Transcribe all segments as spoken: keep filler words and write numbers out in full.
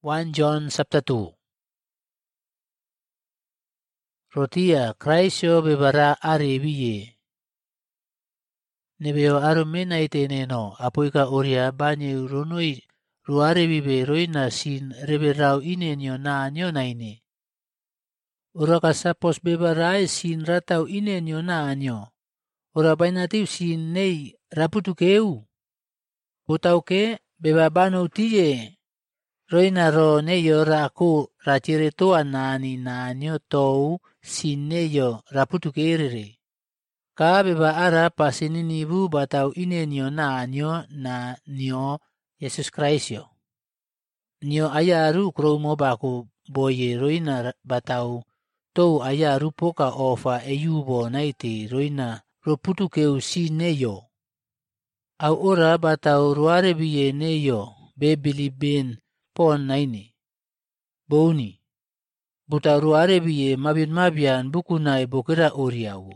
First John chapter two. Rotia Christo bebara arebiye. Nebeo arumena iteneno apoika oria banye ronoi ruare bibe roina sin reberau inenyo na nyo naine. Ora kasapos bebarai sin ratau inenyo na anyo. Ora bainatiu sin nei raputukeu. Utauke bebabano tiye. Roina ro neyo raku rachiretoa nani nanyo tou sin neyo raputukerere. Ka beba ara pasininibu batau inenyo na anyo na nyo Jesus Christo. Nyo ayaru kromo baku boye roina batau tou ayaru poka ofa eyubo naiti roina roputukeu sin neyo. Au ora batau ruare biye neyo bebili ben pon naini. Boni. Buta ruare biye mabin mabian bukunai bokera oriawo.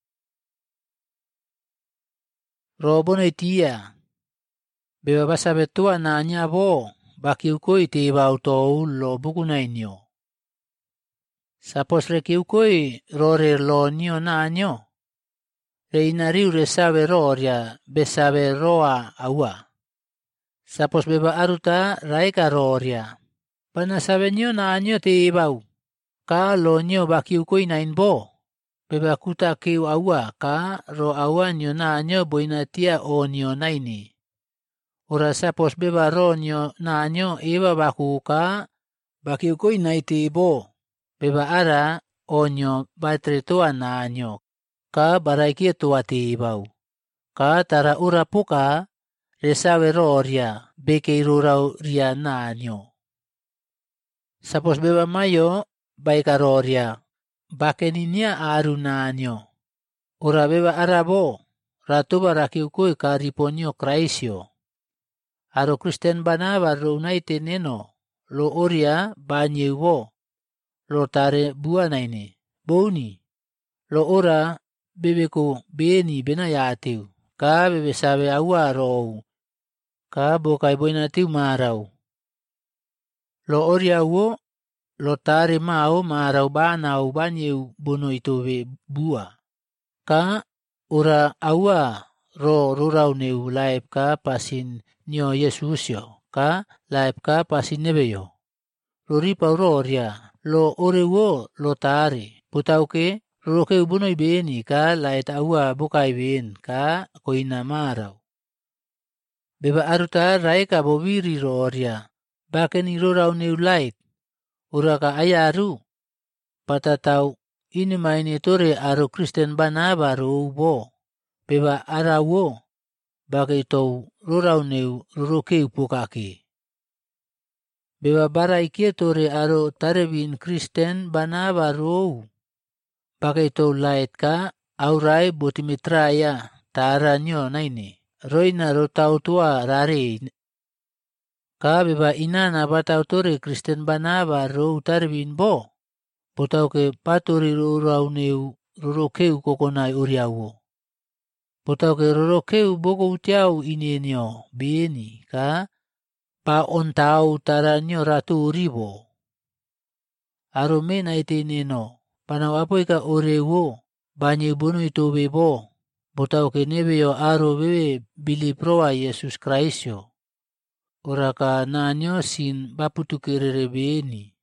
Robone tia. Beba basa betua na anya bo bakiukoi te bautou lo bukunai nyo. Sapos rekiukoi rore lo nyo na anyo. Reinariu resabe roria besabe roa awa. Sapos beba aruta raika roria. Panasabe nyo na anyo te bau. Ka lo nyo bakiukoi na inbo. Beba kuta keu awa ka ro awa nyo na anyo boinatia o nyo naini. Ora sapos beba ro nyo na anyo eba baku ka bakiukoi na ite bo. Beba ara o nyo batretoa na anyo. Ka baraikia tua te bau. Ka tara ura puka resawe roria beke irurau ria na anyo. Sapos beba mayo baika roria. Bakeninia aru na anyo. Ora beba arabo. Ratuba rakiukoi ka riponyo Christo. Aro Kristen banaba ro unaite neno. Lo oria banyeubo. Lo tare bua naine. Boni. Lo ora bebeku beni benayateu. Ka bebe sabe awa rou. Ka bokai boinatiu marau. Lo oria uo. Lo tare mau marau banau banyeu bono itobe bua. Ka ora awa ro rurau neu laip ka pasin nyo Yesusyo. Ka laip ka pasin nebeyo. Roripa roria. Lo ore uo lo tare. Putauke roroke bono ibeni ka lait awa bokai ben ka koina marau. Beba aruta raika bobiri roria. Bakeni rurau neu lait. Uraka ayaru. Patatau ini maini tore aru Kristen banaba ro ubo. Beba arawo. Bagai tau rurau neu rurokeu pokake. Beba barai kia tore aru tarebin Kristen banaba ro. Bagai tau lait ka aurai botimitraya tara nyo naini. Roina ro tau tua rare. Ka beba inana batau tore Kristen banaba ro tarbin bo. Potau ke paturi rurau neu rurokeu kokonai uriawo. Potau ke rurokeu boko utiau inenyo beni ka pa ontau taranyo ratu ribo. Aromena ite neno panau apoika orewo banyi bono ito bebo. Potau ke nebeyo aro bebe bili proa Yesus Christo. Oraka nanyo sin baputukerere beni.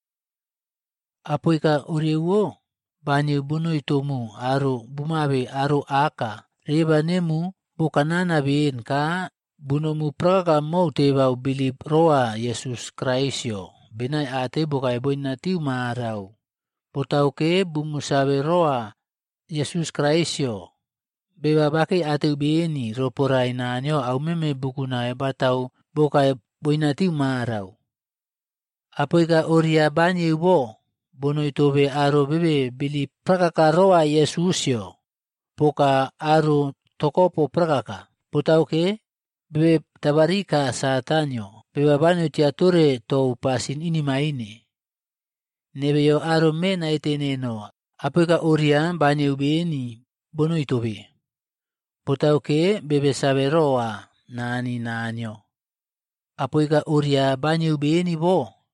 Apoika orewo banyi bono itomu aro bumabe aro aka. Reba nemu bukanana ben ka bunomu praka mau tebau bili proa Yesus Christo. Benai ate bukai boinatiu marau. Potau ke bumusabe roa Yesus Christo. Beba baki ate beni roporai nanyo au meme bukunai batau bokai boinatiu marau. Apoika oria banyi ubo. Bono itobe aro bebe bili prakaka roa Yesusyo. Poka aro tokopo prakaka. Potau ke bebe tabarika satanyo. Beba banyo tiature tou pasin ini maine. Nebeyo aro mena iteneno. Apoika oria banyi ubeni bono itobe. Potau ke bebe sabe roa nani nanyo. Apoika oria banyi ubeni bo.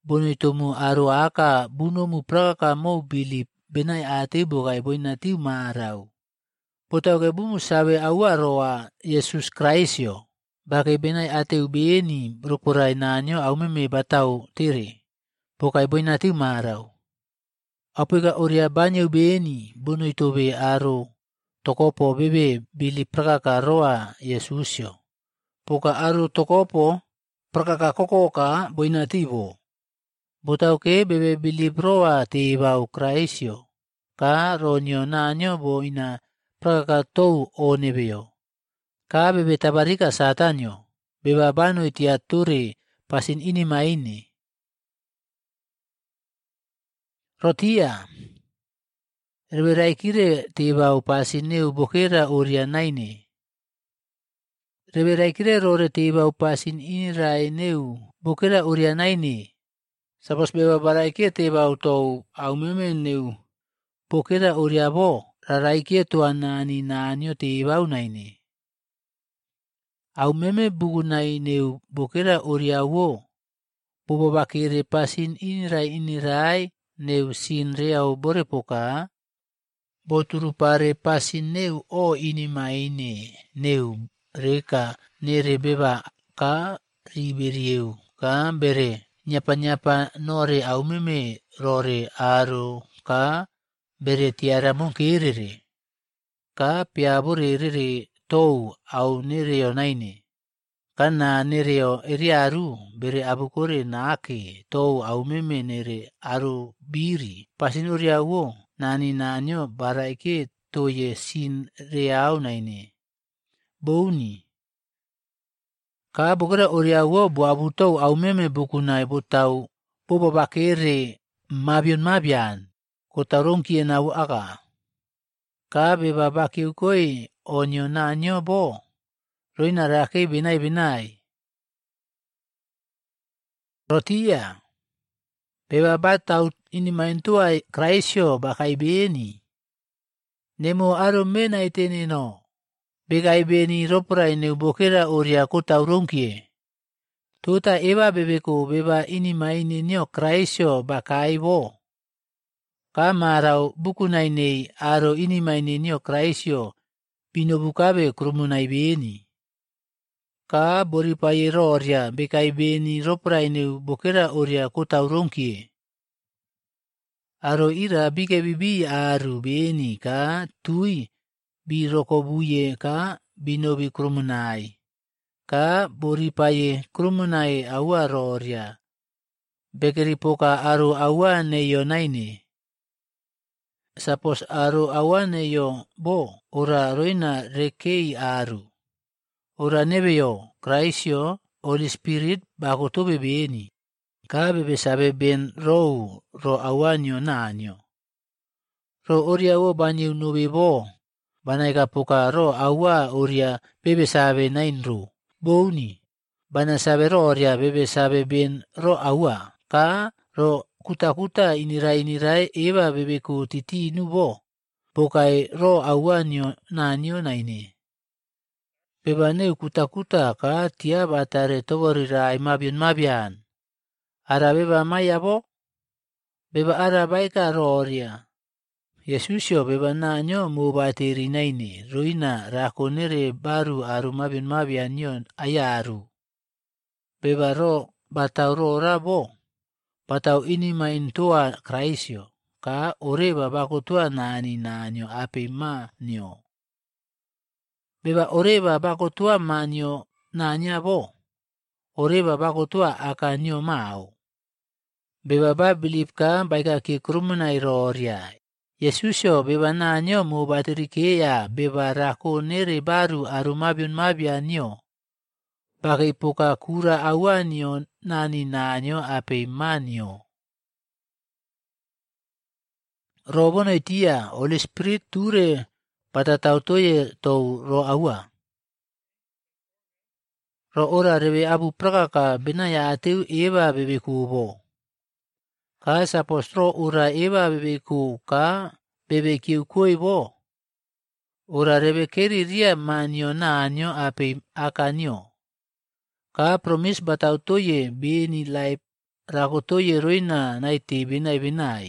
bonitomu aro aka bunomu prakaka mo bilip benai ate bokai boinati marau. Potau ke bumu sabe awa roa Yesus Christio. Bagai benai ate ubieni broporai nanyo au meme batau tiri. Bokai boinati marau. Apika oria banyak ubieni bonitobe aro tokopo bebe bilip prakaka roa Yesusio. Poka aro tokopo prakaka kokoka boinati bo. Botau ke bebe bilip roa tibau Christio. Ka ronyo nanyo bo ina prakaka tou o nebeo. Ka bebe tabarika satanyo. Beba bano itiaturi pasin ini maini. Rotia. Reberai kire tibau pasin neu bokera oria naini. Reberai kire rore tibau pasin ini rai neu bokera oria naini. Sapos beba barai ke tibau tou au meme neu bokera oria bo. Rarai ke tuan nani nanyo tibau naini. Au meme bugu nai neu bokera oria wo. Bobo bakire pasin ini rai ini rai neu sin reau bore poka. Boturu pare pasin neu o ini maine neu reka nere beba ka riberieu ka bere nyapa-nyapa nore au meme rore aro ka bere tiara mungkirere. Ka piabore rere tou au nereo naini. Kana nereo eriaru bere abukore naake tou au meme nere aru biri. Pasin uria wo nani nanyo baraike toye sin reau naini. Bouni. Ka bukera uria wo buabu tou au meme bukunai botau bobo bakere mabion mabian. Kota rongkie na aka. Ka beba bakiu koi onyo nanyo bo. Roina rake binai binai. Rotia. Beba batau ini maintua Christio bakai beni. Nemo aro mena itene no. Begai beni roprai neu bokera oria kota rongkie. Tuta eba bebeko beba ini maini nyo Christio bakai bo. Ka marau bukunai nei aro ini maini nyo Christio binobukabe krumunai beni. Ka boripai roria bekai beni roprai neu bokera oria kota rongkie. Aro ira bike bibi aru beni ka tui birokobuye ka binobi krumunai. Ka boripai krumunai awa roria. Bekeri poka aru awa neyo naini. Sapos aru awane yo bo ora roina rekei aru. Ora nebeo Christio Holy Spirit bako to bebeni. Ka bebe sabe ben ro ro awanyo nanyo. Ro oria wo banyu nubi bo. Banai ka poka ro awa oria bebe sabe nain ro. Bouni. Bana sabe ro oria bebe sabe ben ro awa. Ka ro kuta-kuta inirai-inirai eba bebeku titi nubo. Pokai ro awanyo nanyo naini. Beba neu kuta-kuta ka tia batare toborirai mabian-mabian. Ara beba maya bo. Beba ara baika ro oria. Yesusio beba nanyo mubatiri naini. Roina rakonere baru aru mabian-mabian yon ayaru. Beba ro batau ro ora bo. Patau ini main tua Christio. Ka oreba bako tua nani nanyo ape ma nyo. Beba oreba bako tua manyo nanya bo. Oreba bako tua aka nyo mau. Beba ba bilip ka baika ki krumunai roria. Yesusyo beba nanyo mu batirikeya beba rako nere baru arumabion mabian nyo. Bagai poka kura awanyo nani nanyo ape manyo. Robono itia Holy Spirit ture patatau toye tou ro awa. Ro ora rebe abu prakaka benaya ateu eba bebe kubo. Ka sapos ro ora eba bebe ku ka bebe kiu koi bo. Ora rebe keri ria manyo nanyo ape akanyo. Ka promis batau toye beni lai rakotoye roina naiti binai binai.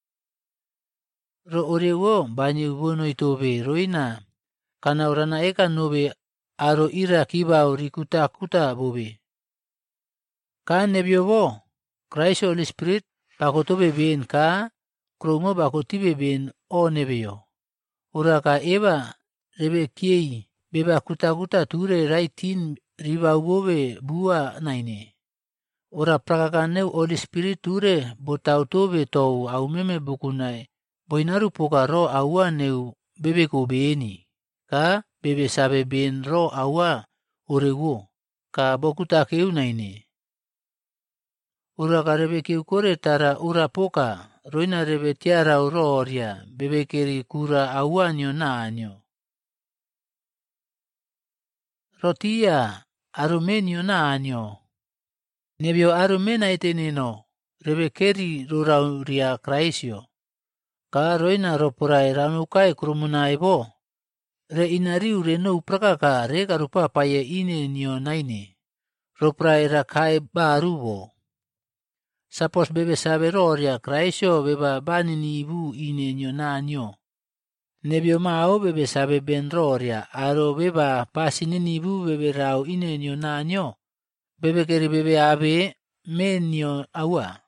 Ro orewo banyi ubono itobe roina kana urana eka nobe aro ira kibao rikuta kuta bobe. Ka nebiobo Christ Holy Spirit bakotobe ben ka kromo bakotibe ben o nebio. Ura ka eba rebe kiei beba kuta kuta ture raitin riba ubobe bua naine. Ora prakakane Holy Spirit ture botautobe tou au meme bukunai boinaru poka ro awa neu bebe ko beni. Ka bebe sabe ben ro awa orewo ka bokuta keu naine. Ura ka rebe keu kore tara ura poka roina rebe tiara uro oria bebe keri kura awa nyo na anyo. Rotia arumenio na anyo. Nebio arumena itenino rebe keri rurauria Kraisio. Ka roina ropurai ramukai krumunai bo. Re inariu re no prakaka re karupa paye ine nio naine. Ropurai rakai baru bo. Sapos bebe sabe roria Kraisio beba banini ibu ine nio na nio. Nebio mau bebe sabe ben roria aro beba pasinini ibu bebe rau ine nio na nio. Bebe keri bebe abe menio awa.